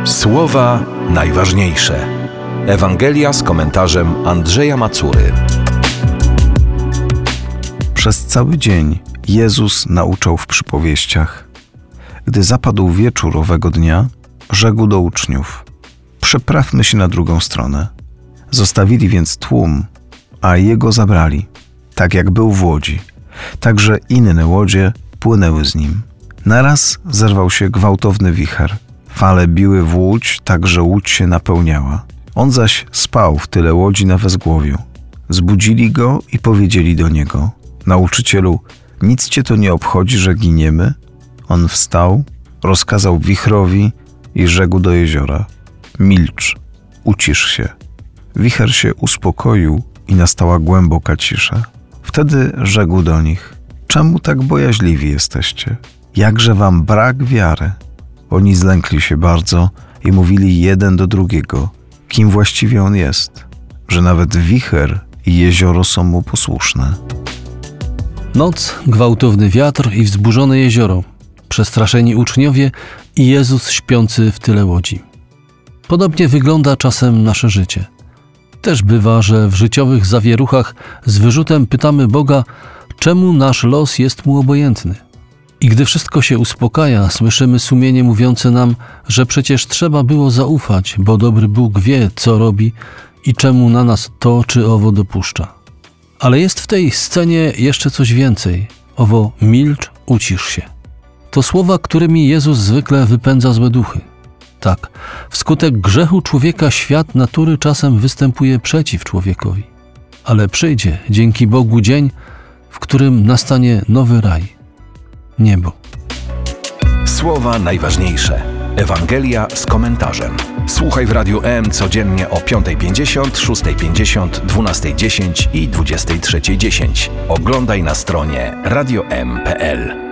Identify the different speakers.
Speaker 1: Słowa najważniejsze. Ewangelia z komentarzem Andrzeja Macury.
Speaker 2: Przez cały dzień Jezus nauczał w przypowieściach. Gdy zapadł wieczór owego dnia, rzekł do uczniów: przeprawmy się na drugą stronę. Zostawili więc tłum, a jego zabrali, tak jak był w łodzi. Także inne łodzie płynęły z nim. Naraz zerwał się gwałtowny wicher. Fale biły w łódź, tak że łódź się napełniała. On zaś spał w tyle łodzi na wezgłowiu. Zbudzili go i powiedzieli do niego: Nauczycielu, nic cię to nie obchodzi, że giniemy? On wstał, rozkazał wichrowi i rzekł do jeziora: milcz, ucisz się. Wicher się uspokoił i nastała głęboka cisza. Wtedy rzekł do nich: czemu tak bojaźliwi jesteście? Jakże wam brak wiary? Oni zlękli się bardzo i mówili jeden do drugiego: kim właściwie on jest, że nawet wicher i jezioro są mu posłuszne.
Speaker 3: Noc, gwałtowny wiatr i wzburzone jezioro, przestraszeni uczniowie i Jezus śpiący w tyle łodzi. Podobnie wygląda czasem nasze życie. Też bywa, że w życiowych zawieruchach z wyrzutem pytamy Boga, czemu nasz los jest mu obojętny. I gdy wszystko się uspokaja, słyszymy sumienie mówiące nam, że przecież trzeba było zaufać, bo dobry Bóg wie, co robi i czemu na nas to czy owo dopuszcza. Ale jest w tej scenie jeszcze coś więcej. Owo milcz, ucisz się. To słowa, którymi Jezus zwykle wypędza złe duchy. Tak, wskutek grzechu człowieka świat natury czasem występuje przeciw człowiekowi. Ale przyjdzie dzięki Bogu dzień, w którym nastanie nowy raj. Niebo.
Speaker 1: Słowa najważniejsze. Ewangelia z komentarzem. Słuchaj w Radiu M codziennie o 5:50, 6:50, 12:10 i 23:10. Oglądaj na stronie radiom.pl.